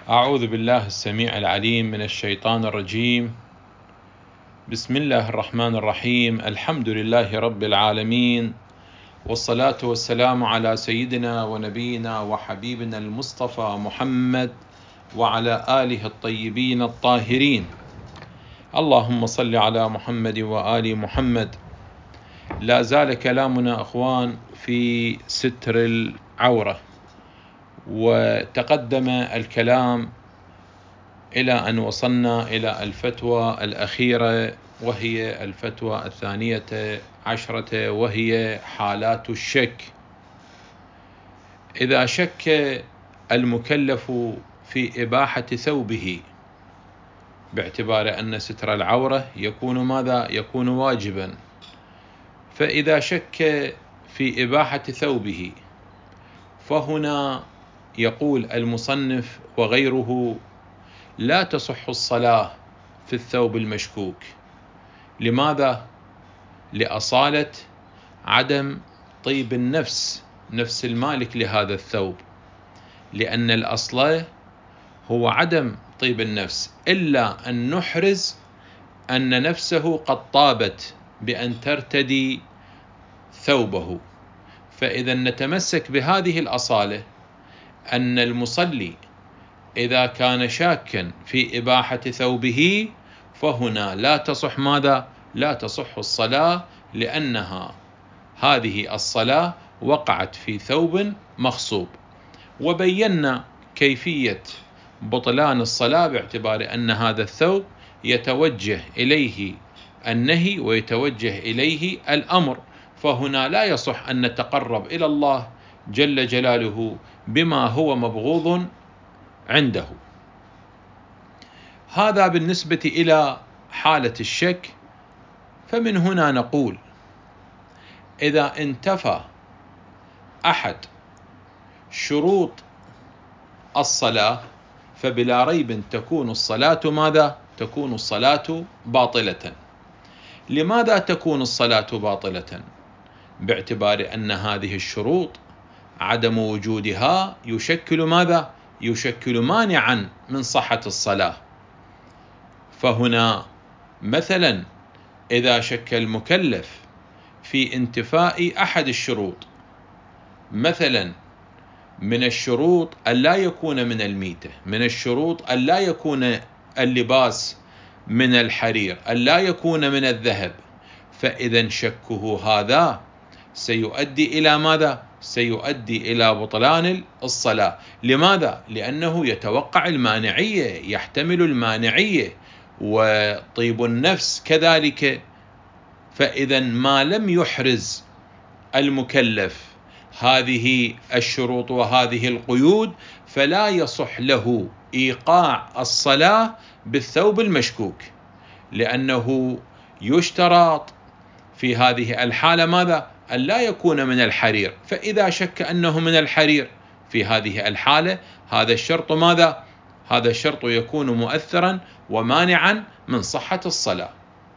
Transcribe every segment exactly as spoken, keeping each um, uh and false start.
أعوذ بالله السميع العليم من الشيطان الرجيم. بسم الله الرحمن الرحيم. الحمد لله رب العالمين، والصلاة والسلام على سيدنا ونبينا وحبيبنا المصطفى محمد وعلى آله الطيبين الطاهرين. اللهم صل على محمد وآل محمد. لا زال كلامنا أخوان في ستر العورة، وتقدم الكلام إلى أن وصلنا إلى الفتوى الأخيرة، وهي الفتوى الثانية عشرة، وهي حالات الشك. إذا شك المكلف في إباحة ثوبه، باعتبار أن ستر العورة يكون ماذا؟ يكون واجبا. فإذا شك في إباحة ثوبه، فهنا يقول المصنف وغيره: لا تصح الصلاة في الثوب المشكوك. لماذا؟ لأصالة عدم طيب النفس، نفس المالك لهذا الثوب، لأن الأصل هو عدم طيب النفس، إلا أن نحرز أن نفسه قد طابت بأن ترتدي ثوبه. فإذا نتمسك بهذه الأصالة، أن المصلي إذا كان شاكا في إباحة ثوبه، فهنا لا تصح ماذا؟ لا تصح الصلاة، لأنها هذه الصلاة وقعت في ثوب مغصوب. وبينا كيفية بطلان الصلاة، باعتبار أن هذا الثوب يتوجه إليه النهي ويتوجه إليه الأمر، فهنا لا يصح أن نتقرب إلى الله جل جلاله بما هو مبغوض عنده. هذا بالنسبة إلى حالة الشك. فمن هنا نقول: إذا انتفى أحد شروط الصلاة، فبلا ريب تكون الصلاة ماذا؟ تكون الصلاة باطلة. لماذا تكون الصلاة باطلة؟ باعتبار أن هذه الشروط عدم وجودها يشكل ماذا؟ يشكل مانعا من صحة الصلاة. فهنا مثلا إذا شك المكلف في انتفاء أحد الشروط، مثلا من الشروط أن لا يكون من الميتة، من الشروط أن لا يكون اللباس من الحرير، أن لا يكون من الذهب، فإذا شكه هذا سيؤدي إلى ماذا؟ سيؤدي إلى بطلان الصلاة. لماذا؟ لأنه يتوقع المانعية، يحتمل المانعية، وطيب النفس كذلك. فإذا ما لم يحرز المكلف هذه الشروط وهذه القيود، فلا يصح له إيقاع الصلاة بالثوب المشكوك، لأنه يشترط في هذه الحالة ماذا؟ أن لا يكون من الحرير. فإذا شك أنه من الحرير في هذه الحالة، هذا الشرط ماذا؟ هذا الشرط يكون مؤثرا ومانعا من صحة الصلاة.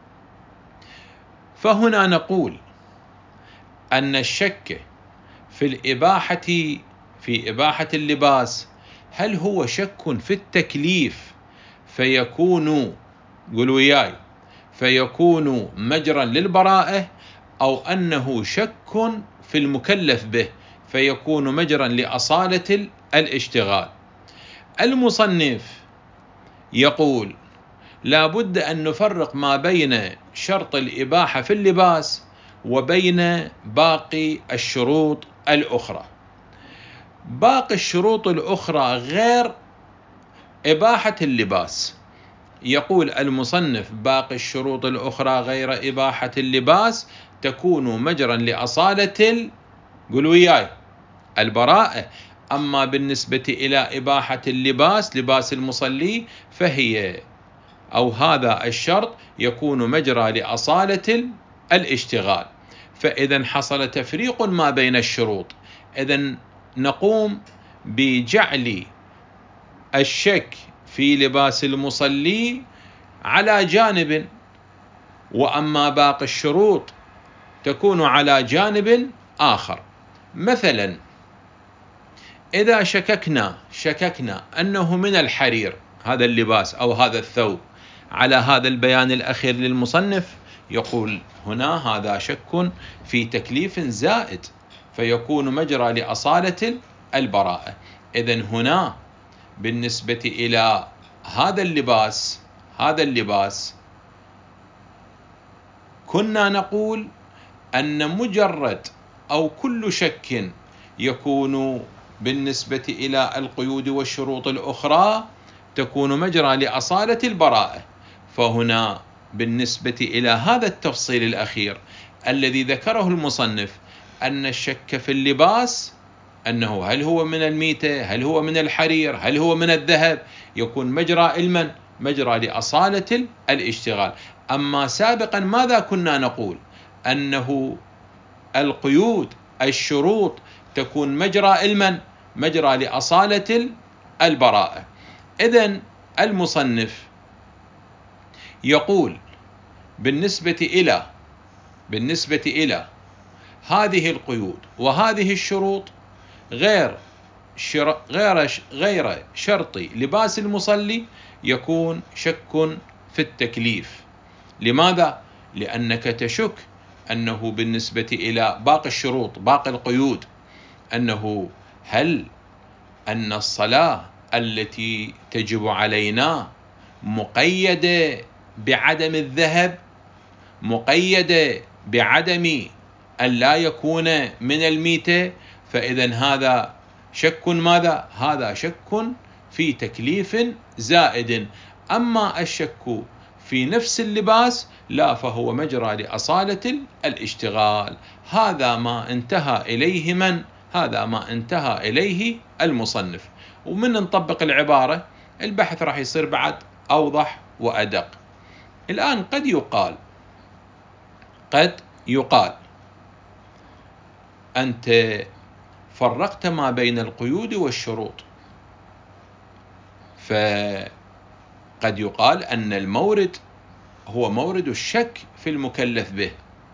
فهنا نقول أن الشك في الإباحة في إباحة اللباس، هل هو شك في التكليف فيكون، قولوا وياي، فيكون مجرا للبراءة، أو أنه شك في المكلف به فيكون مجرا لأصالة الاشتغال؟ المصنف يقول: لا بد أن نفرق ما بين شرط الإباحة في اللباس وبين باقي الشروط الأخرى. باقي الشروط الأخرى غير إباحة اللباس. يقول المصنف: باقي الشروط الأخرى غير إباحة اللباس تكون مجرا لأصالة قولوا وياي البراءة. أما بالنسبة إلى إباحة اللباس، لباس المصلي، فهي أو هذا الشرط يكون مجرى لأصالة الاشتغال. فإذا حصل تفريق ما بين الشروط، إذن نقوم بجعل الشك في لباس المصلي على جانب، وأما باقي الشروط تكون على جانب آخر. مثلا إذا شككنا شككنا أنه من الحرير هذا اللباس أو هذا الثوب على هذا البيان الأخير للمصنف، يقول هنا هذا شك في تكليف زائد، فيكون مجرى لأصالة البراءة. إذن هنا بالنسبة إلى هذا اللباس هذا اللباس كنا نقول أن مجرد أو كل شك يكون بالنسبة إلى القيود والشروط الأخرى تكون مجرى لأصالة البراءة. فهنا بالنسبة إلى هذا التفصيل الأخير الذي ذكره المصنف، أن الشك في اللباس أنه هل هو من الميتة، هل هو من الحرير، هل هو من الذهب، يكون مجرى المن مجرى لأصالة الاشتغال. أما سابقا ماذا كنا نقول؟ أنه القيود الشروط تكون مجرى المن مجرى لأصالة البراءة. إذن المصنف يقول بالنسبة إلى بالنسبة إلى هذه القيود وهذه الشروط غير شر غير غير شرط لباس المصلي يكون شك في التكليف. لماذا؟ لأنك تشك أنه بالنسبة إلى باقي الشروط باقي القيود أنه هل أن الصلاة التي تجب علينا مقيدة بعدم الذهب، مقيدة بعدم أن لا يكون من الميتة، فإذا هذا شك ماذا؟ هذا شك في تكليف زائد. أما الشك في نفس اللباس لا، فهو مجرى لأصالة الاشتغال. هذا ما انتهى إليه من؟ هذا ما انتهى إليه المصنف. ومن نطبق العبارة البحث راح يصير بعد أوضح وأدق. الآن قد يقال قد يقال أنت فرقت ما بين القيود والشروط، فقد يقال أن المورد هو مورد الشك في المكلف به،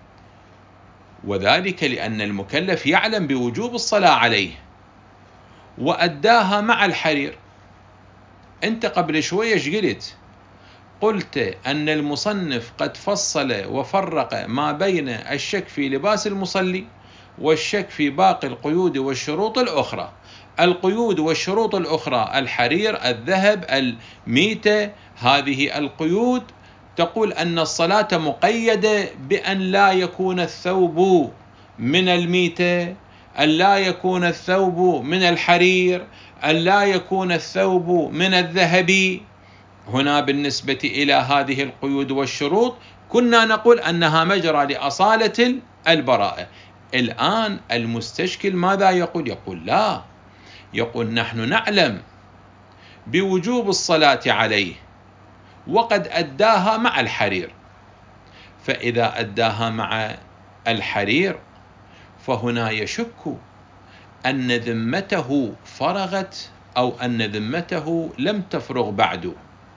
وذلك لأن المكلف يعلم بوجوب الصلاة عليه وأداها مع الحرير. أنت قبل شوية ايش قلت؟ قلت أن المصنف قد فصل وفرق ما بين الشك في لباس المصلي والشك في باقي القيود والشروط الأخرى. القيود والشروط الأخرى الحرير، الذهب، الميتة، هذه القيود تقول أن الصلاة مقيدة بأن لا يكون الثوب من الميتة، أن لا يكون الثوب من الحرير، أن لا يكون الثوب من الذهب. هنا بالنسبة إلى هذه القيود والشروط كنا نقول أنها مجرى لأصالة البراءة. الآن المستشكل ماذا يقول؟ يقول لا، يقول نحن نعلم بوجوب الصلاة عليه وقد أداها مع الحرير، فإذا أداها مع الحرير فهنا يشك أن ذمته فرغت أو أن ذمته لم تفرغ بعد،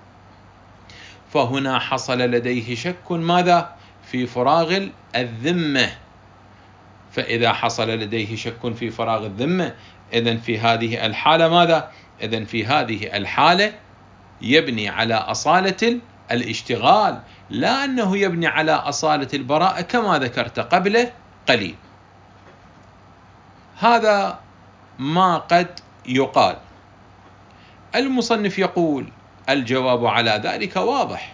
فهنا حصل لديه شك ماذا؟ في فراغ الذمة. فإذا حصل لديه شك في فراغ الذمة، إذن في هذه الحالة ماذا؟ إذن في هذه الحالة يبني على أصالة الاشتغال، لا أنه يبني على أصالة البراءة كما ذكرت قبل قليل. هذا ما قد يقال. المصنف يقول الجواب على ذلك واضح،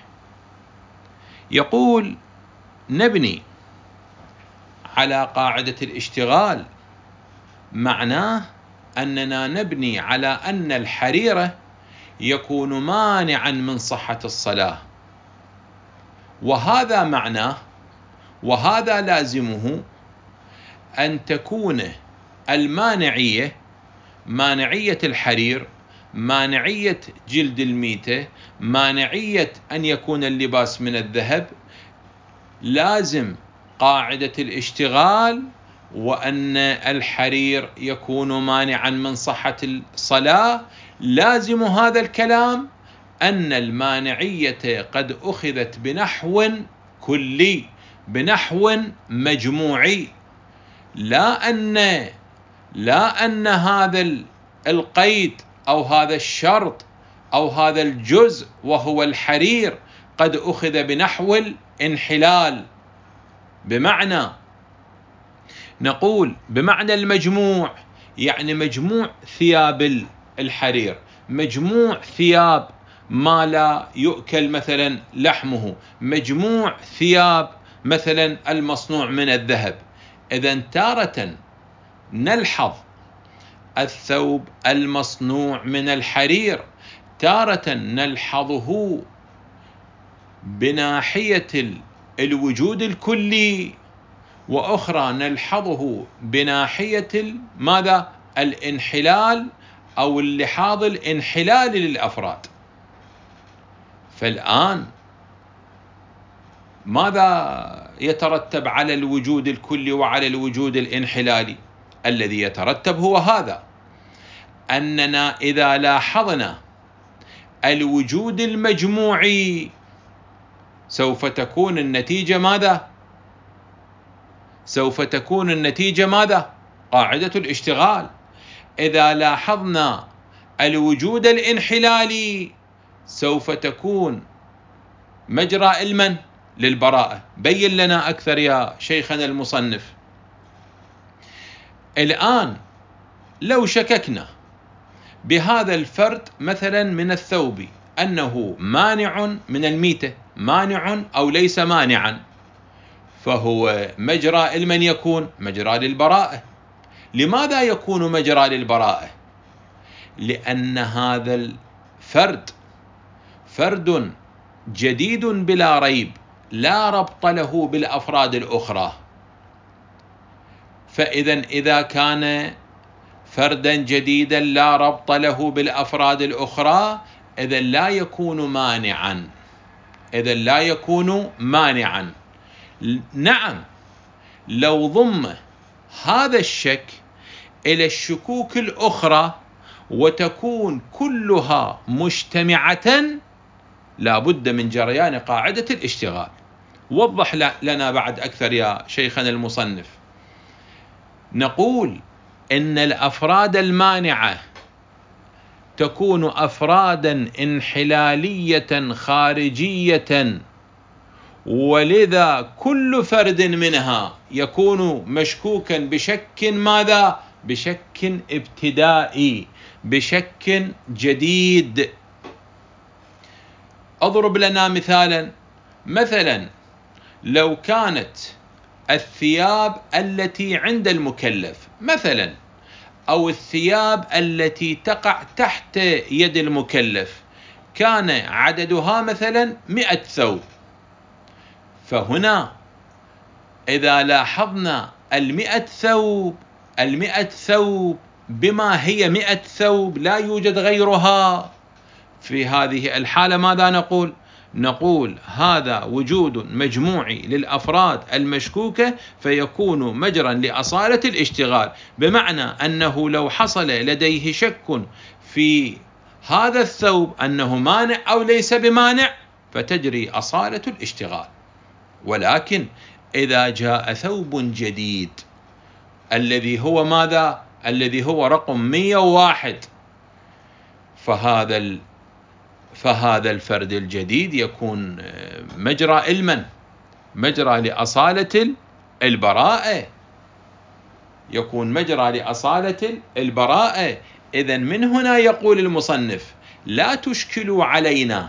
يقول نبني على قاعدة الاشتغال، معناه أننا نبني على أن الحريرة يكون مانعا من صحة الصلاة، وهذا معناه وهذا لازمه أن تكون المانعية، مانعية الحرير، مانعية جلد الميتة، مانعية أن يكون اللباس من الذهب، لازم قاعدة الاشتغال وأن الحرير يكون مانعا من صحة الصلاة. لازم هذا الكلام أن المانعية قد أخذت بنحو كلي، بنحو مجموعي، لا أن لا أن هذا القيد أو هذا الشرط أو هذا الجزء وهو الحرير قد أخذ بنحو الانحلال، بمعنى نقول بمعنى المجموع، يعني مجموع ثياب الحرير، مجموع ثياب ما لا يؤكل مثلا لحمه، مجموع ثياب مثلا المصنوع من الذهب. إذن تارة نلحظ الثوب المصنوع من الحرير، تارة نلحظه بناحية الوجود الكلي، وأخرى نلحظه بناحية ماذا؟ الانحلال أو اللحاظ الانحلالي للأفراد. فالآن ماذا يترتب على الوجود الكلي وعلى الوجود الانحلالي؟ الذي يترتب هو هذا: أننا إذا لاحظنا الوجود المجموعي سوف تكون النتيجة ماذا؟ سوف تكون النتيجة ماذا؟ قاعدة الاشتغال. إذا لاحظنا الوجود الانحلالي سوف تكون مجرى المن للبراءة. بين لنا أكثر يا شيخنا المصنف. الآن لو شككنا بهذا الفرد مثلا من الثوب أنه مانع من الميتة، مانع أو ليس مانعا، فهو مجرى المن يكون مجرى للبراءة. لماذا يكون مجرى للبراءة؟ لأن هذا الفرد فرد جديد بلا ريب، لا ربط له بالأفراد الأخرى. فإذا إذا كان فردا جديدا لا ربط له بالأفراد الأخرى، إذا لا يكون مانعا، إذا لا يكون مانعا. نعم، لو ضم هذا الشك إلى الشكوك الأخرى وتكون كلها مجتمعة، لا بد من جريان قاعدة الاشتغال. وضح لنا بعد أكثر يا شيخنا المصنف. نقول إن الأفراد المانعة تكون أفرادا انحلالية خارجية، ولذا كل فرد منها يكون مشكوكا بشك ماذا؟ بشك ابتدائي، بشك جديد. أضرب لنا مثالا. مثلا لو كانت الثياب التي عند المكلف مثلا، أو الثياب التي تقع تحت يد المكلف، كان عددها مثلا مئة ثوب، فهنا إذا لاحظنا المئة ثوب المئة ثوب بما هي مئة ثوب لا يوجد غيرها، في هذه الحالة ماذا نقول؟ نقول هذا وجود مجموعي للأفراد المشكوكة، فيكون مجرا لأصالة الاشتغال، بمعنى أنه لو حصل لديه شك في هذا الثوب أنه مانع أو ليس بمانع فتجري أصالة الاشتغال. ولكن إذا جاء ثوب جديد الذي هو ماذا؟ الذي هو رقم مئة وواحد، فهذا ال فهذا الفرد الجديد يكون مجرى المن، مجرى لأصالة البراءة، يكون مجرى لأصالة البراءة. إذن من هنا يقول المصنف: لا تشكلوا علينا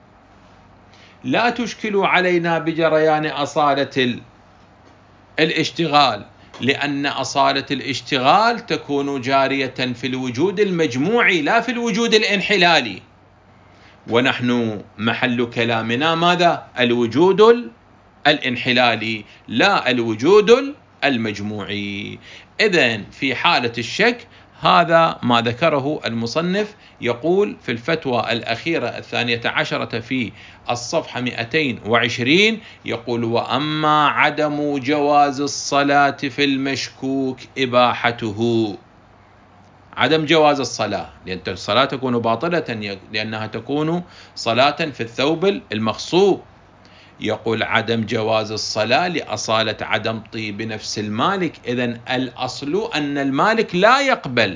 لا تشكلوا علينا بجريان أصالة الاشتغال، لأن أصالة الاشتغال تكون جارية في الوجود المجموعي لا في الوجود الانحلالي، ونحن محل كلامنا ماذا؟ الوجود الانحلالي لا الوجود المجموعي. إذن في حالة الشك هذا ما ذكره المصنف. يقول في الفتوى الأخيرة الثانية عشرة في الصفحة مئتين وعشرين، يقول: وأما عدم جواز الصلاة في المشكوك إباحته. عدم جواز الصلاة، لأن الصلاة تكون باطلة لأنها تكون صلاة في الثوب المغصوب. يقول عدم جواز الصلاة لأصالة عدم طيب نفس المالك. إذن الأصل أن المالك لا يقبل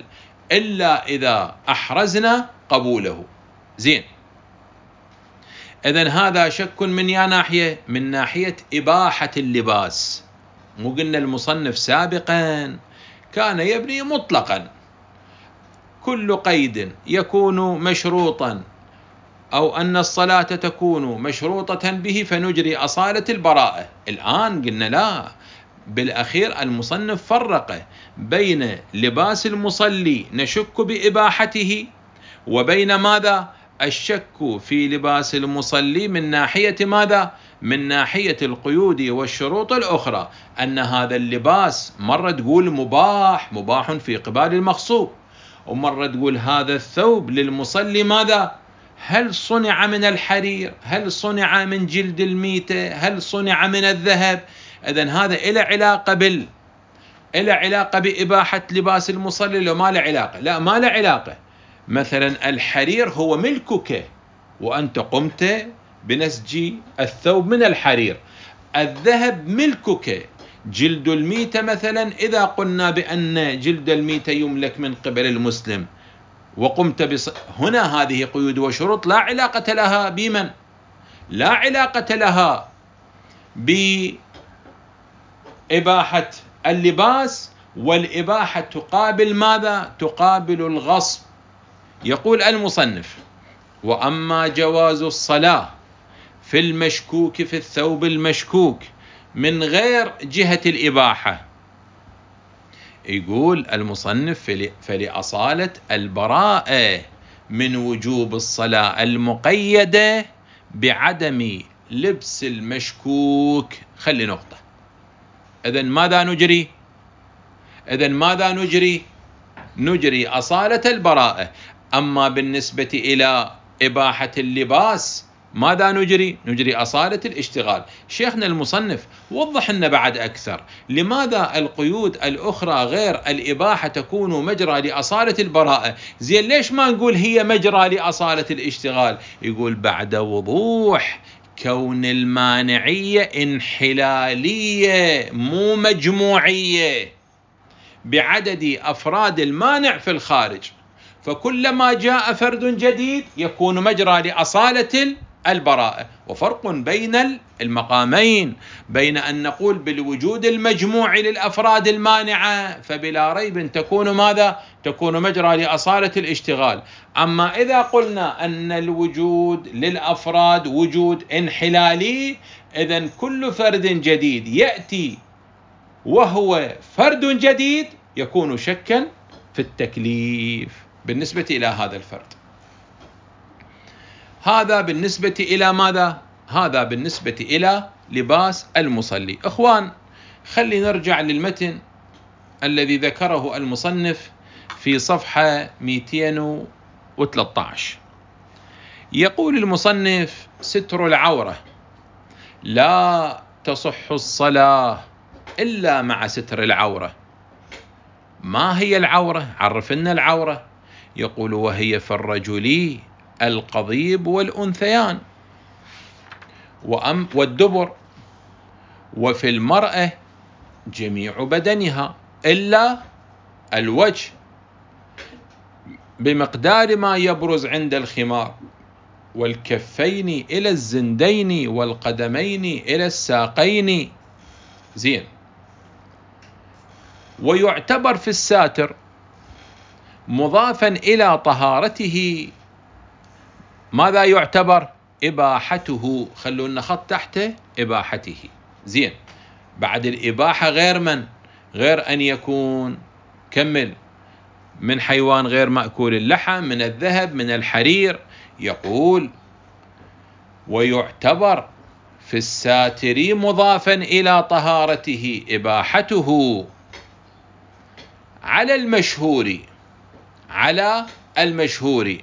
إلا إذا أحرزنا قبوله. زين، إذن هذا شك من يا ناحية، من ناحية إباحة اللباس. مو قلنا المصنف سابقا كان يبني مطلقا، كل قيد يكون مشروطا أو أن الصلاة تكون مشروطة به فنجري أصالة البراءة. الآن قلنا لا، بالأخير المصنف فرق بين لباس المصلي نشك بإباحته وبين ماذا؟ الشك في لباس المصلي من ناحية ماذا؟ من ناحية القيود والشروط الأخرى، أن هذا اللباس مرة تقول مباح، مباح في قبال المغصوب، ومرة تقول هذا الثوب للمصلي ماذا؟ هل صنع من الحرير؟ هل صنع من جلد الميتة؟ هل صنع من الذهب؟ إذن هذا إلى علاقة بال إلى علاقة بإباحة لباس المصلي لو ما له علاقة؟ لا، ما له علاقة. مثلا الحرير هو ملكك وأنت قمت بنسج الثوب من الحرير، الذهب ملكك، جلد الميتة مثلا إذا قلنا بأن جلد الميتة يملك من قبل المسلم وقمت بص... هنا هذه قيود وشروط لا علاقة لها بمن؟ لا علاقة لها بإباحة اللباس، والإباحة تقابل ماذا؟ تقابل الغصب. يقول المصنف: وأما جواز الصلاة في المشكوك في الثوب المشكوك من غير جهة الإباحة، يقول المصنف فلأصالة البراءة من وجوب الصلاة المقيدة بعدم لبس المشكوك. خلي نقطة. إذن ماذا نجري؟ إذن ماذا نجري؟ نجري أصالة البراءة. أما بالنسبة إلى إباحة اللباس ماذا نجري؟ نجري أصالة الاشتغال. شيخنا المصنف وضح لنا بعد أكثر لماذا القيود الأخرى غير الإباحة تكون مجرى لأصالة البراءة. زين، ليش ما نقول هي مجرى لأصالة الاشتغال؟ يقول بعد وضوح كون المانعية انحلالية مو مجموعية بعدد أفراد المانع في الخارج، فكلما جاء فرد جديد يكون مجرى لأصالة البراءة. وفرق بين المقامين، بين أن نقول بالوجود المجموعي للأفراد المانعة فبلا ريب تكون ماذا؟ تكون مجرى لأصالة الاشتغال. أما إذا قلنا أن الوجود للأفراد وجود انحلالي، إذن كل فرد جديد يأتي وهو فرد جديد يكون شكا في التكليف بالنسبة إلى هذا الفرد. هذا بالنسبة إلى ماذا؟ هذا بالنسبة إلى لباس المصلي. إخوان، خلي نرجع للمتن الذي ذكره المصنف في صفحة مئتين وثلاثة عشر. يقول المصنف: ستر العورة لا تصح الصلاة إلا مع ستر العورة. ما هي العورة؟ عرفنا العورة. يقول: وهي في الرجل القضيب والأنثيان والدبر، وفي المرأة جميع بدنها إلا الوجه بمقدار ما يبرز عند الخمار، والكفين إلى الزندين والقدمين إلى الساقين. زين. ويعتبر في الساتر مضافا إلى طهارته ماذا يعتبر؟ إباحته. خلونا خط تحته إباحته. زين. بعد الإباحة غير من؟ غير أن يكون كمل من حيوان غير مأكول اللحم، من الذهب، من الحرير. يقول: ويعتبر في الساتر مضافا إلى طهارته إباحته على المشهور على المشهور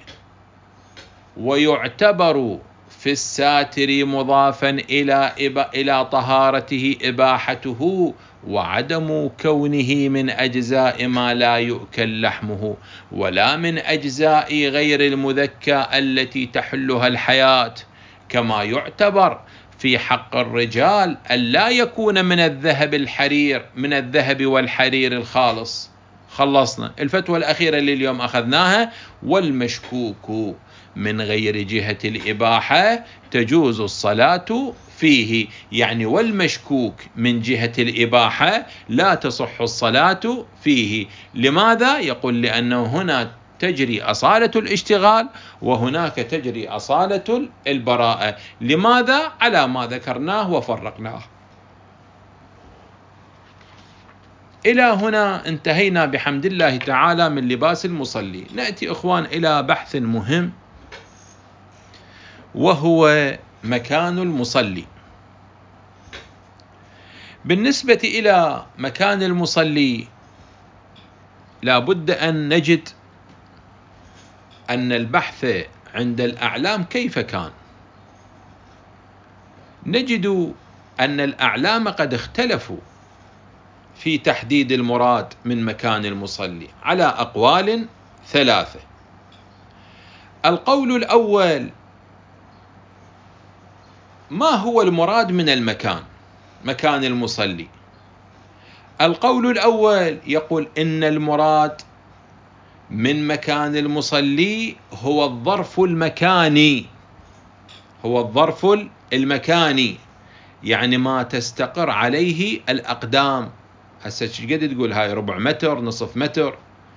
ويعتبر في الساتر مضافا إلى إلى طهارته إباحته وعدم كونه من أجزاء ما لا يؤكل لحمه ولا من أجزاء غير المذكى التي تحلها الحياة، كما يعتبر في حق الرجال أن لا يكون من الذهب الحرير من الذهب والحرير الخالص. خلصنا. الفتوى الأخيرة اللي اليوم أخذناها: والمشكوك من غير جهة الإباحة تجوز الصلاة فيه. يعني والمشكوك من جهة الإباحة لا تصح الصلاة فيه. لماذا؟ يقول لأنه هنا تجري أصالة الاشتغال وهناك تجري أصالة البراءة. لماذا؟ على ما ذكرناه وفرقناه. إلى هنا انتهينا بحمد الله تعالى من لباس المصلي. نأتي إخوان إلى بحث مهم، وهو مكان المصلي. بالنسبة إلى مكان المصلي لا بد أن نجد أن البحث عند الأعلام كيف كان. نجد أن الأعلام قد اختلفوا في تحديد المراد من مكان المصلي على أقوال ثلاثة. القول الأول: ما هو المراد من المكان، مكان المصلي؟ القول الأول يقول إن المراد من مكان المصلي هو الظرف المكاني، هو الظرف المكاني، يعني ما تستقر عليه الأقدام. هسه قد تقول هاي ربع متر، نصف متر.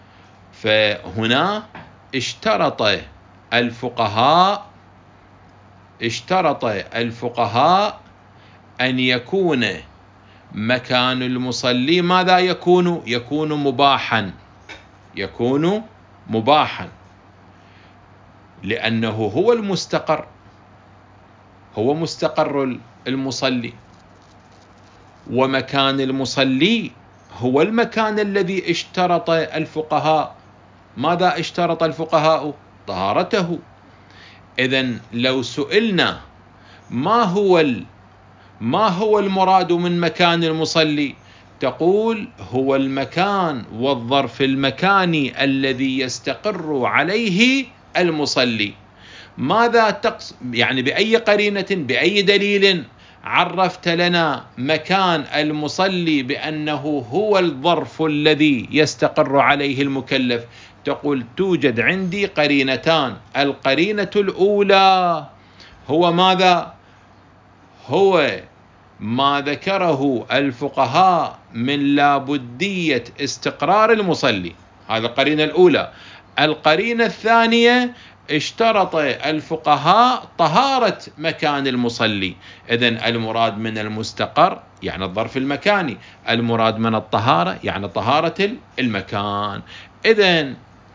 فهنا اشترط الفقهاء اشترط الفقهاء أن يكون مكان المصلي ماذا يكون؟ يكون مباحا، يكون مباحا، لأنه هو المستقر، هو مستقر المصلي. ومكان المصلي هو المكان الذي اشترط الفقهاء. ماذا اشترط الفقهاء؟ طهارته. إذن لو سئلنا ما هو ما هو المراد من مكان المصلي، تقول هو المكان والظرف المكاني الذي يستقر عليه المصلي. ماذا تقصد؟ يعني بأي قرينة، بأي دليل عرفت لنا مكان المصلي بأنه هو الظرف الذي يستقر عليه المكلف؟ تقول توجد عندي قرينتان. القرينة الأولى هو ماذا؟ هو ما ذكره الفقهاء من لابدية استقرار المصلي، هذا القرينة الأولى. القرينة الثانية اشترط الفقهاء طهارة مكان المصلي. إذن المراد من المستقر يعني الظرف المكاني، المراد من الطهارة يعني طهارة المكان. إذن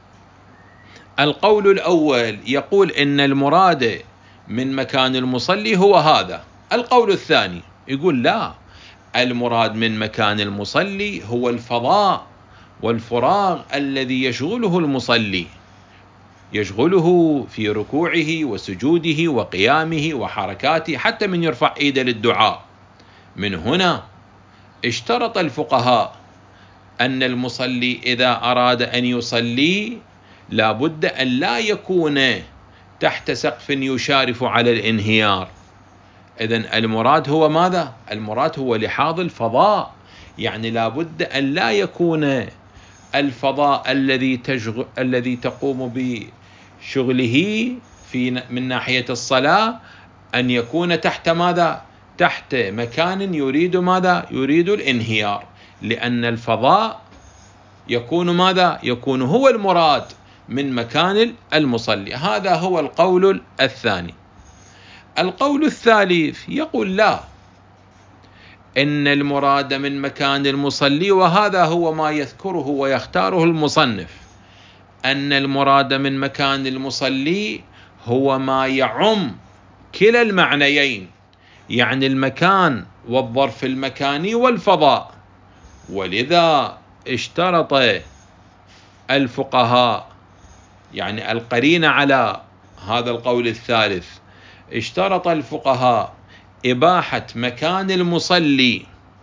القول الأول يقول إن المراد من مكان المصلي هو هذا. القول الثاني يقول لا، المراد من مكان المصلي هو الفضاء والفراغ الذي يشغله المصلي، يشغله في ركوعه وسجوده وقيامه وحركاته، حتى من يرفع ايده للدعاء. من هنا اشترط الفقهاء أن المصلي إذا أراد أن يصلي لا بد أن لا يكون تحت سقف يشارف على الانهيار. إذن المراد هو ماذا؟ المراد هو لحاظ الفضاء، يعني لا بد أن لا يكون الفضاء الذي تشغل الذي تقوم بشغله في من ناحية الصلاة أن يكون تحت ماذا؟ تحت مكان يريد ماذا؟ يريد الانهيار، لأن الفضاء يكون ماذا؟ يكون هو المراد من مكان المصلي. هذا هو القول الثاني. القول الثالث يقول لا، إن المراد من مكان المصلي، وهذا هو ما يذكره ويختاره المصنف، أن المراد من مكان المصلي هو ما يعم كلا المعنيين، يعني المكان والظرف المكاني والفضاء. ولذا اشترط الفقهاء، يعني القرينة على هذا القول الثالث، اشترط الفقهاء إباحة مكان المصلي.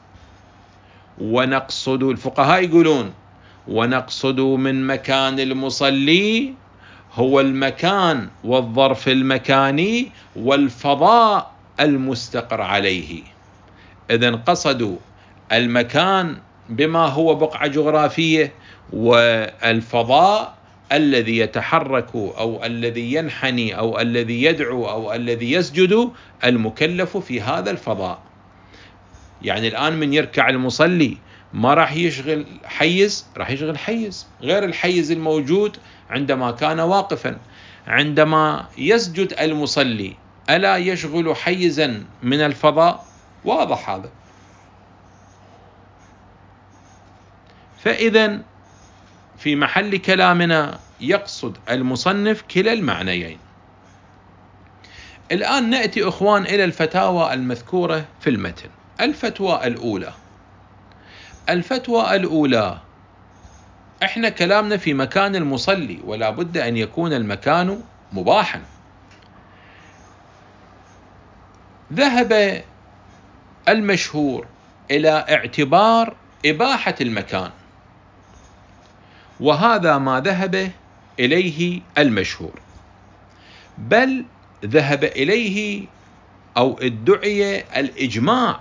ونقصد الفقهاء يقولون ونقصد من مكان المصلي هو المكان والظرف المكاني والفضاء المستقر عليه. إذن قصدوا المكان بما هو بقعة جغرافية، والفضاء الذي يتحرك أو الذي ينحني أو الذي يدعو أو الذي يسجد المكلف في هذا الفضاء. يعني الآن من يركع المصلي ما راح يشغل حيز، راح يشغل حيز غير الحيز الموجود عندما كان واقفا. عندما يسجد المصلي ألا يشغل حيزا من الفضاء؟ واضح هذا. فإذا في محل كلامنا يقصد المصنف كلا المعنيين. الآن نأتي أخوان إلى الفتاوى المذكورة في المتن. الفتوى الأولى الفتوى الأولى إحنا كلامنا في مكان المصلي، ولا بد أن يكون المكان مباحا. ذهب المشهور إلى اعتبار إباحة المكان، وهذا ما ذهب إليه المشهور، بل ذهب إليه أو ادعي الإجماع،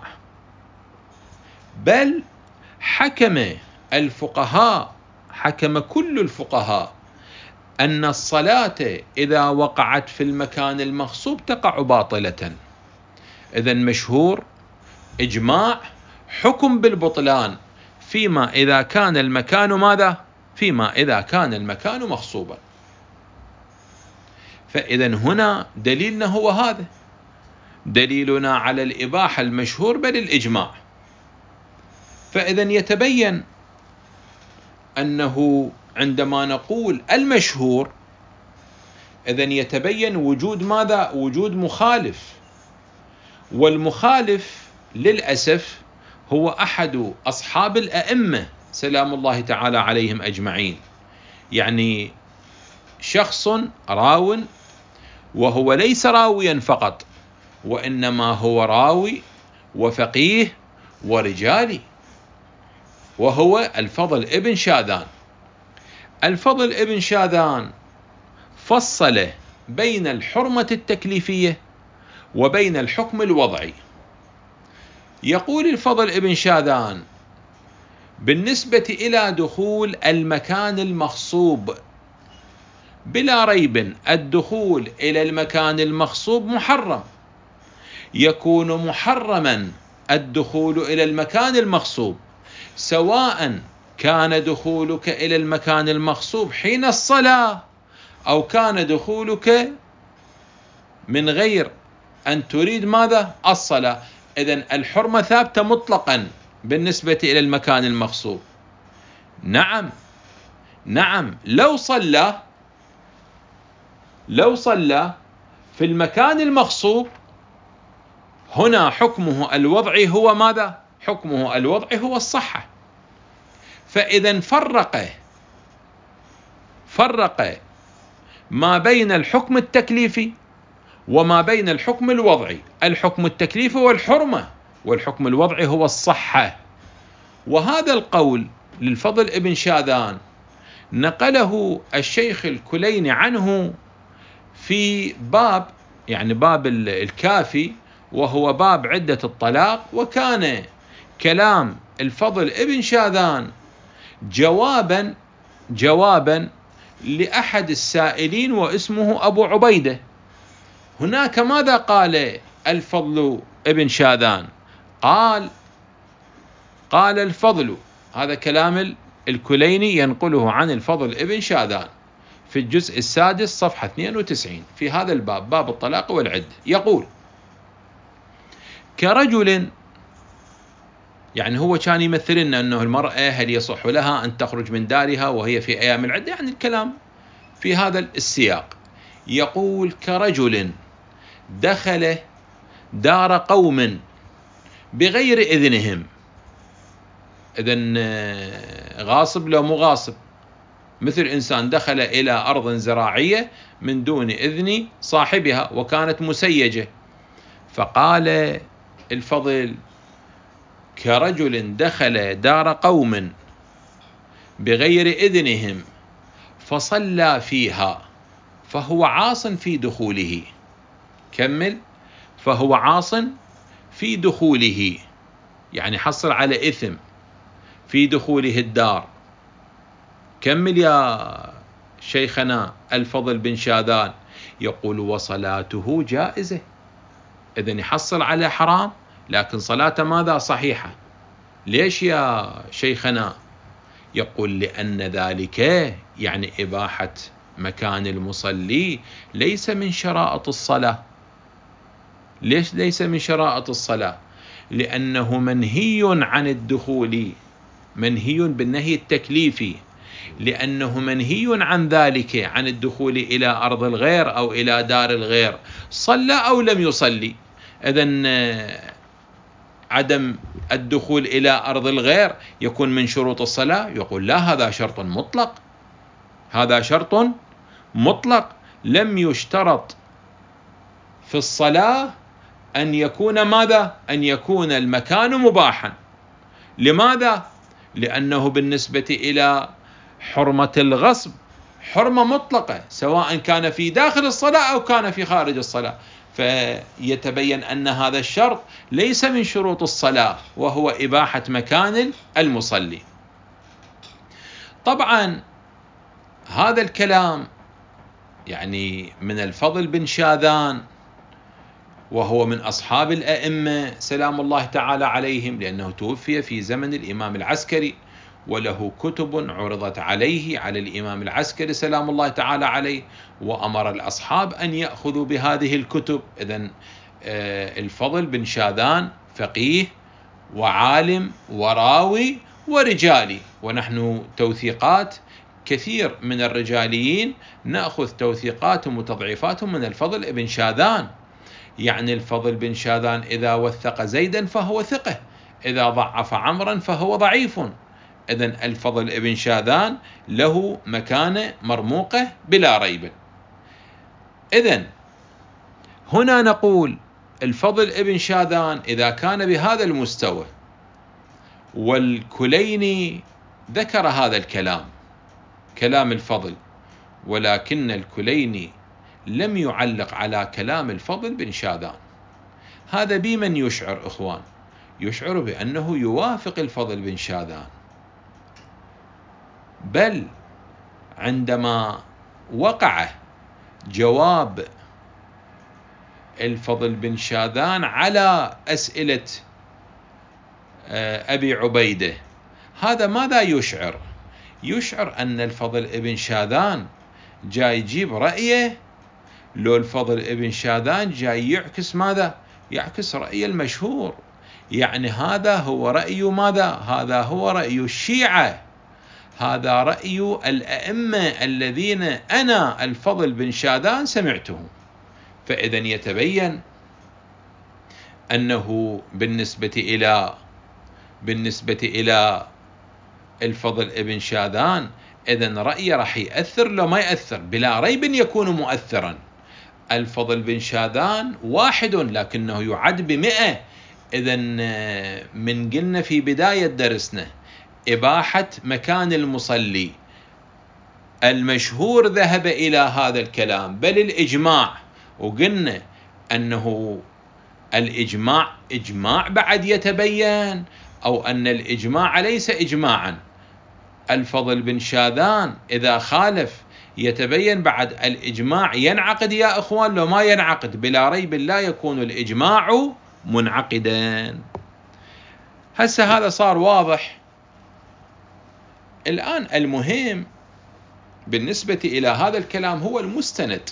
بل حكم الفقهاء حكم كل الفقهاء أن الصلاة إذا وقعت في المكان المغصوب تقع باطلة. إذن مشهور إجماع حكم بالبطلان فيما إذا كان المكان ماذا؟ فيما إذا كان المكان مغصوبا. فإذن هنا دليلنا هو هذا، دليلنا على الإباحة المشهور بل الإجماع. فإذن يتبين أنه عندما نقول المشهور إذن يتبين وجود ماذا؟ وجود مخالف، والمخالف للأسف هو أحد أصحاب الأئمة سلام الله تعالى عليهم أجمعين. يعني شخص راو، وهو ليس راويا فقط، وإنما هو راوي وفقيه ورجالي، وهو الفضل ابن شاذان. الفضل ابن شاذان فصل بين الحرمة التكليفية وبين الحكم الوضعي. يقول الفضل ابن شاذان بالنسبة إلى دخول المكان المغصوب، بلا ريب الدخول إلى المكان المغصوب محرم، يكون محرما الدخول إلى المكان المغصوب سواء كان دخولك إلى المكان المغصوب حين الصلاة أو كان دخولك من غير أن تريد ماذا؟ الصلاة. إذن الحرمة ثابتة مطلقا بالنسبة إلى المكان المغصوب. نعم نعم لو صلى لو صلى في المكان المغصوب هنا حكمه الوضعي هو ماذا؟ حكمه الوضعي هو الصحة. فإذا فرق فرق ما بين الحكم التكليفي وما بين الحكم الوضعي. الحكم التكليفي هو الحرمة، والحكم الوضعي هو الصحة. وهذا القول للفضل ابن شاذان نقله الشيخ الكليني عنه في باب، يعني باب الكافي، وهو باب عدة الطلاق. وكان كلام الفضل ابن شاذان جوابا جوابا لأحد السائلين واسمه أبو عبيدة. هناك ماذا قال الفضل ابن شاذان؟ قال قال الفضل، هذا كلام الكليني ينقله عن الفضل ابن شاذان في الجزء السادس صفحة اثنين وتسعين في هذا الباب، باب الطلاق والعدة، يقول: كرجل، يعني هو كان يمثل لنا أنه المرأة هل يصح لها أن تخرج من دارها وهي في أيام العدة، يعني الكلام في هذا السياق. يقول: كرجل دخل دار قوم بغير إذنهم. إذن غاصب لو مو غاصب، مثل إنسان دخل إلى أرض زراعية من دون إذن صاحبها وكانت مسيجة. فقال الفضل: كرجل دخل دار قوم بغير إذنهم فصلى فيها فهو عاص في دخوله. كمل: فهو عاص في دخوله، يعني حصل على إثم في دخوله الدار. كمل يا شيخنا الفضل بن شاذان. يقول وصلاته جائزة، إذن يحصل على حرام لكن صلاته ماذا؟ صحيحة. ليش يا شيخنا؟ يقول لأن ذلك يعني إباحة مكان المصلي ليس من شرائط الصلاة. ليش ليس من شرائط الصلاة؟ لأنه منهي عن الدخول، منهي بالنهي التكليفي، لأنه منهي عن ذلك، عن الدخول إلى أرض الغير أو إلى دار الغير، صلى أو لم يصلي. إذن عدم الدخول إلى أرض الغير يكون من شروط الصلاة؟ يقول لا، هذا شرط مطلق، هذا شرط مطلق. لم يشترط في الصلاة أن يكون ماذا؟ أن يكون المكان مباحا. لماذا؟ لأنه بالنسبة إلى حرمة الغصب حرمة مطلقة، سواء كان في داخل الصلاة أو كان في خارج الصلاة، فيتبين أن هذا الشرط ليس من شروط الصلاة، وهو إباحة مكان المصلي. طبعا هذا الكلام يعني من الفضل بن شاذان، وهو من أصحاب الأئمة سلام الله تعالى عليهم، لأنه توفي في زمن الإمام العسكري، وله كتب عرضت عليه على الإمام العسكري سلام الله تعالى عليه، وأمر الأصحاب أن يأخذوا بهذه الكتب. إذن الفضل بن شاذان فقيه وعالم وراوي ورجالي، ونحن توثيقات كثير من الرجاليين نأخذ توثيقاتهم وتضعيفاتهم من الفضل بن شاذان. يعني الفضل بن شاذان إذا وثق زيدا فهو ثقة، إذا ضعف عمرا فهو ضعيف. إذن الفضل بن شاذان له مكانة مرموقة بلا ريب. إذن هنا نقول الفضل بن شاذان إذا كان بهذا المستوى، والكليني ذكر هذا الكلام، كلام الفضل، ولكن الكليني لم يعلق على كلام الفضل بن شاذان. هذا بمن يشعر إخوان؟ يشعر بأنه يوافق الفضل بن شاذان. بل عندما وقع جواب الفضل بن شاذان على أسئلة أبي عبيدة، هذا ماذا يشعر؟ يشعر أن الفضل بن شاذان جاي يجيب رأيه، لو الفضل بن شاذان جاي يعكس ماذا؟ يعكس رأي المشهور. يعني هذا هو رأي ماذا؟ هذا هو رأي الشيعة، هذا رأي الأئمة الذين أنا الفضل بن شاذان سمعتهم. فإذا يتبين أنه بالنسبة إلى بالنسبة إلى الفضل بن شاذان إذن رأيه راح يأثر لو ما يأثر؟ بلا ريب يكون مؤثرا. الفضل بن شاذان واحد لكنه يعد بمئة. إذن من قلنا في بداية درسنا إباحة مكان المصلي، المشهور ذهب إلى هذا الكلام، بل الإجماع، وقلنا أنه الإجماع إجماع بعد يتبين، أو أن الإجماع ليس إجماعا. الفضل بن شاذان إذا خالف يتبين بعد الإجماع ينعقد يا أخوان، لو ما ينعقد بلا ريب لا يكون الإجماع منعقدا. هسه هذا صار واضح. الآن المهم بالنسبة إلى هذا الكلام هو المستند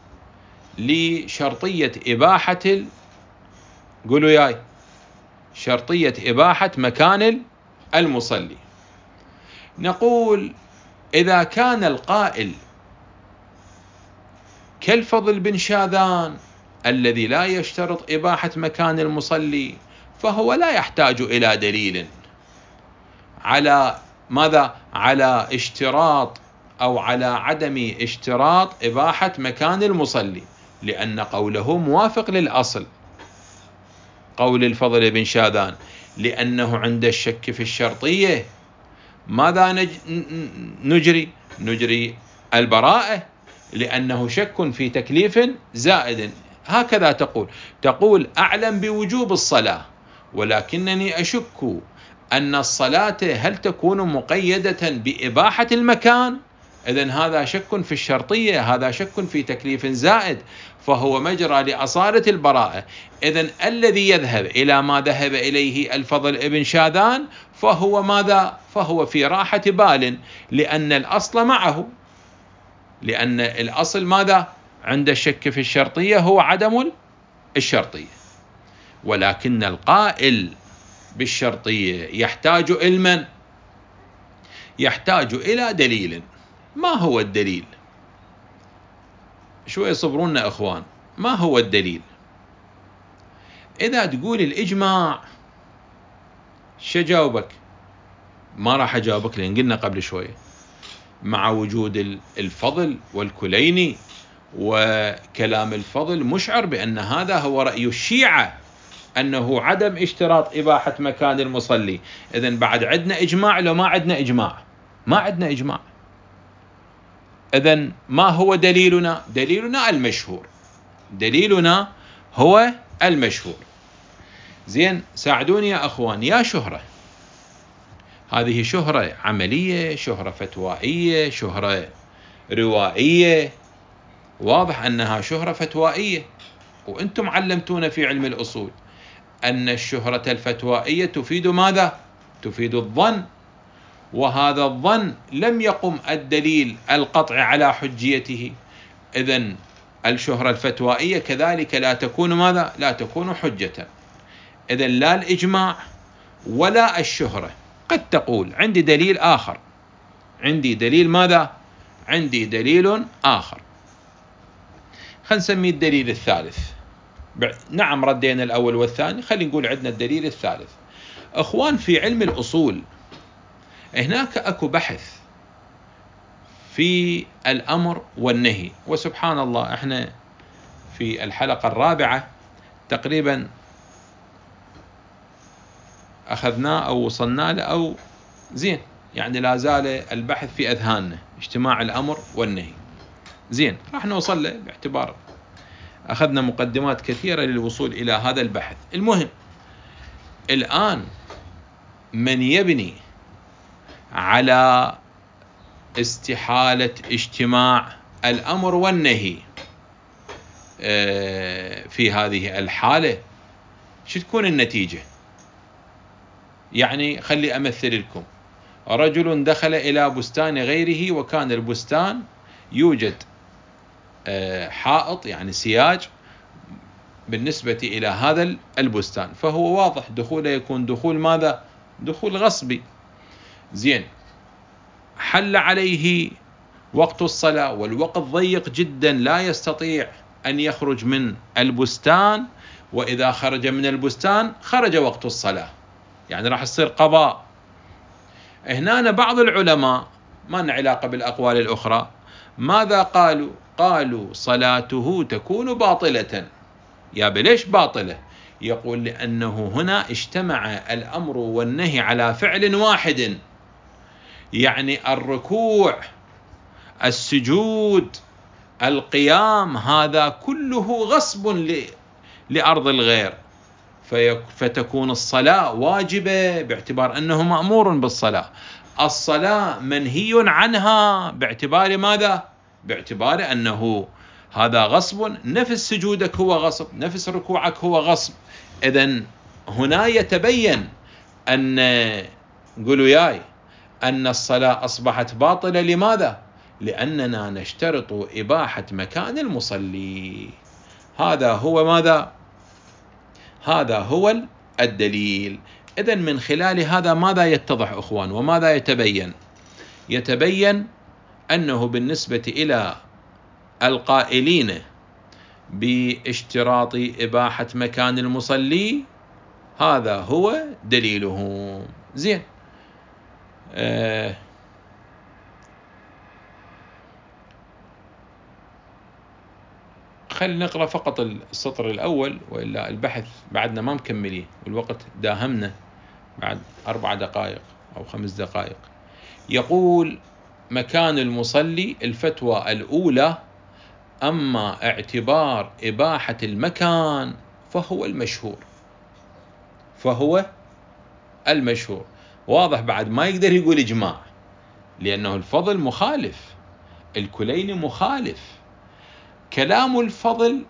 لشرطية إباحة ال... قولوا ياي شرطية إباحة مكان المصلي. نقول إذا كان القائل كالفضل بن شاذان الذي لا يشترط إباحة مكان المصلي، فهو لا يحتاج إلى دليل على ماذا؟ على اشتراط أو على عدم اشتراط إباحة مكان المصلي، لأن قوله موافق للأصل، قول الفضل بن شاذان، لأنه عند الشك في الشرطية ماذا نج... نجري؟ نجري البراءة، لأنه شك في تكليف زائد. هكذا تقول تقول أعلم بوجوب الصلاة ولكنني أشك أن الصلاة هل تكون مقيدة بإباحة المكان؟ إذن هذا شك في الشرطية، هذا شك في تكليف زائد، فهو مجرى لأصالة البراءة. إذن الذي يذهب إلى ما ذهب إليه الفضل ابن شاذان فهو ماذا؟ فهو في راحة بال، لأن الأصل معه، لأن الأصل ماذا؟ عند الشك في الشرطية هو عدم الشرطية، ولكن القائل بالشرطية يحتاج علما، يحتاج إلى دليل. ما هو الدليل؟ شوي صبرونا أخوان، ما هو الدليل؟ إذا تقول الإجماع شجاوبك؟ ما راح أجاوبك، لأن قلنا قبل شوية مع وجود الفضل والكليني وكلام الفضل مشعر بأن هذا هو رأي الشيعة، أنه عدم اشتراط إباحة مكان المصلي. إذن بعد عندنا إجماع لو ما عندنا إجماع؟ ما عندنا إجماع. إذن ما هو دليلنا؟ دليلنا المشهور، دليلنا هو المشهور. زين، ساعدوني يا أخوان. يا شهرة، هذه شهرة عملية، شهرة فتوائية، شهرة روائية، واضح أنها شهرة فتوائية. وأنتم علمتونا في علم الأصول أن الشهرة الفتوائية تفيد ماذا؟ تفيد الظن، وهذا الظن لم يقم الدليل القطع على حجيته. إذن الشهرة الفتوائية كذلك لا تكون ماذا؟ لا تكون حجة. إذن لا الإجماع ولا الشهرة. قد تقول عندي دليل آخر، عندي دليل ماذا؟ عندي دليل آخر، خلينا نسميه الدليل الثالث. نعم ردينا الأول والثاني، خلينا نقول عندنا الدليل الثالث. أخوان، في علم الأصول هناك أكو بحث في الأمر والنهي، وسبحان الله احنا في الحلقة الرابعة تقريبا أخذناه أو وصلنا له، أو زين يعني لا زال البحث في أذهاننا، اجتماع الأمر والنهي. زين، راح نوصل له باعتبار أخذنا مقدمات كثيرة للوصول إلى هذا البحث. المهم الآن من يبني على استحالة اجتماع الأمر والنهي في هذه الحالة شو تكون النتيجة؟ يعني خلي أمثل لكم. رجل دخل إلى بستان غيره، وكان البستان يوجد حائط يعني سياج بالنسبة إلى هذا البستان، فهو واضح دخوله يكون دخول ماذا؟ دخول غصبي. زين، حل عليه وقت الصلاة والوقت ضيق جدا، لا يستطيع أن يخرج من البستان، وإذا خرج من البستان خرج وقت الصلاة، يعني راح يصير قضاء. هنا بعض العلماء ما لنا علاقة بالأقوال الأخرى ماذا قالوا؟ قالوا صلاته تكون باطلة. يا بليش باطلة؟ يقول لأنه هنا اجتمع الأمر والنهي على فعل واحد، يعني الركوع، السجود، القيام، هذا كله غصب لأرض الغير، فتكون الصلاة واجبة باعتبار أنه مأمور بالصلاة، الصلاة منهي عنها باعتبار ماذا؟ باعتبار أنه هذا غصب، نفس سجودك هو غصب، نفس ركوعك هو غصب. إذن هنا يتبين أن قولوا ياي أن الصلاة أصبحت باطلة. لماذا؟ لأننا نشترط إباحة مكان المصلي. هذا هو ماذا؟ هذا هو الدليل. إذن من خلال هذا ماذا يتضح أخوان وماذا يتبين؟ يتبين أنه بالنسبة إلى القائلين باشتراط إباحة مكان المصلي هذا هو دليله. زين، آه خلينا نقرأ فقط السطر الأول، وإلا البحث بعدنا ما مكملين والوقت داهمنا بعد أربع دقائق أو خمس دقائق. يقول مكان المصلي الفتوى الأولى: أما اعتبار إباحة المكان فهو المشهور، فهو المشهور. واضح بعد ما يقدر يقول إجماع، لأنه الفضل مخالف، الكليني مخالف. كلام الفضل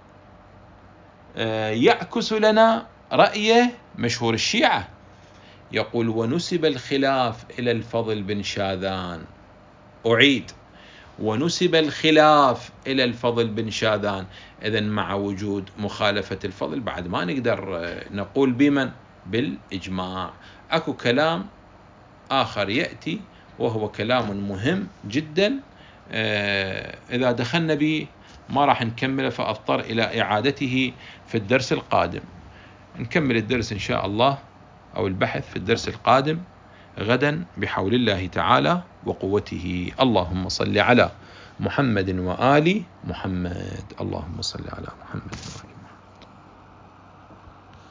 يعكس لنا رأيه مشهور الشيعة، يقول: ونسب الخلاف إلى الفضل بن شاذان. أعيد: ونسب الخلاف إلى الفضل بن شاذان. إذن مع وجود مخالفة الفضل بعد ما نقدر نقول بمن؟ بالإجماع. أكو كلام آخر يأتي وهو كلام مهم جدا، إذا دخلنا به ما راح نكمله، فأضطر إلى إعادته في الدرس القادم. نكمل الدرس إن شاء الله، أو البحث في الدرس القادم غدا بحول الله تعالى وقوته. اللهم صل على محمد وآل محمد. اللهم صل على محمد وآل